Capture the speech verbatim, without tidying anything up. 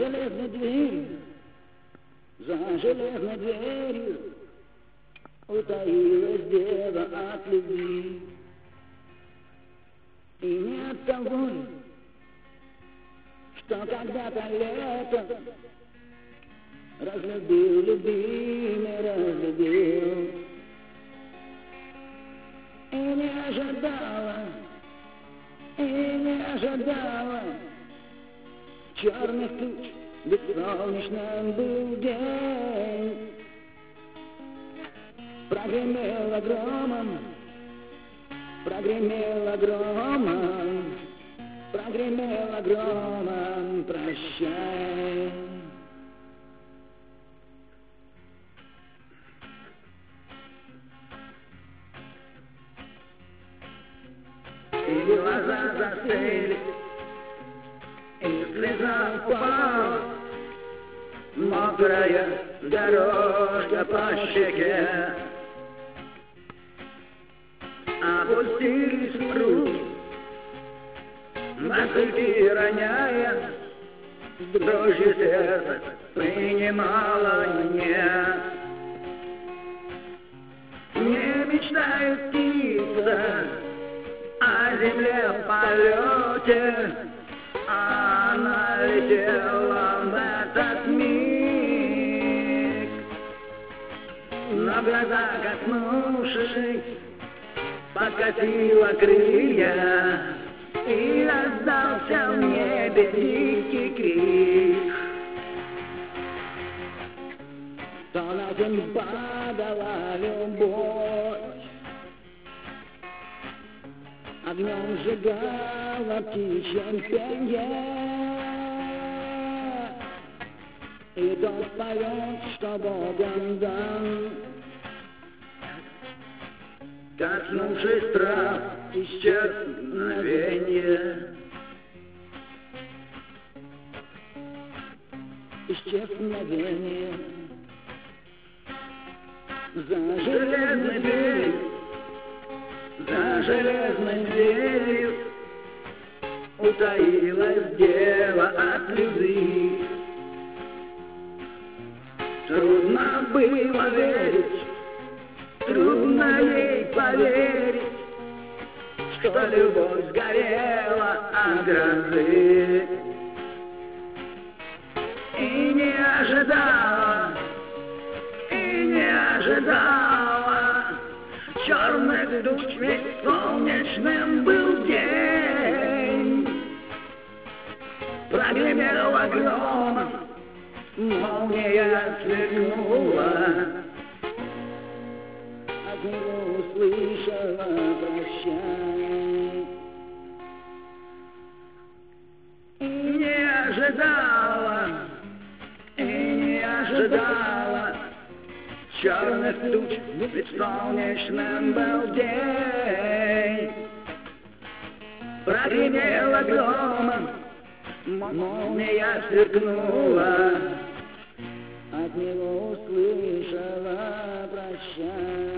железной дверью, за железной дверью утаилась дева от любви. И не от того, что когда-то лето разлюбил, любимый, разлюбил. И не ожидала, и не ожидала черных туч, ведь солнечным был день. Прогремела громом, прогремела громом, прогремела громом, прощай. И глаза застыли, и слеза упала, мокрая дорожка по щеке. Опустились руки, мотыльки роняя, с дрожью сердца принимала меня. Не мечтает птица о земле в полете, она летела в этот миг. Но глаза, коснувшись, покатила крылья, и раздался в небе дикий крик. То на землю падала любовь, огнем сжигала птичье пенье, и тот поет, что Богом дан. Коснувшись трав, исчезновенье, исчезновенье. За железной дверью, за железной дверью утаилась дева от любви. Трудно было верить, трудно ей поверить, что любовь сгорела от грозы. И не ожидала, и не ожидала черных туч, ведь солнечным был день. Прогремела громом, молния сверкнула, от него услышала прощай. И не ожидала, и не ожидала черных туч, ведь солнечным был день. Прогремела громом, молния сверкнула, от него услышала прощай.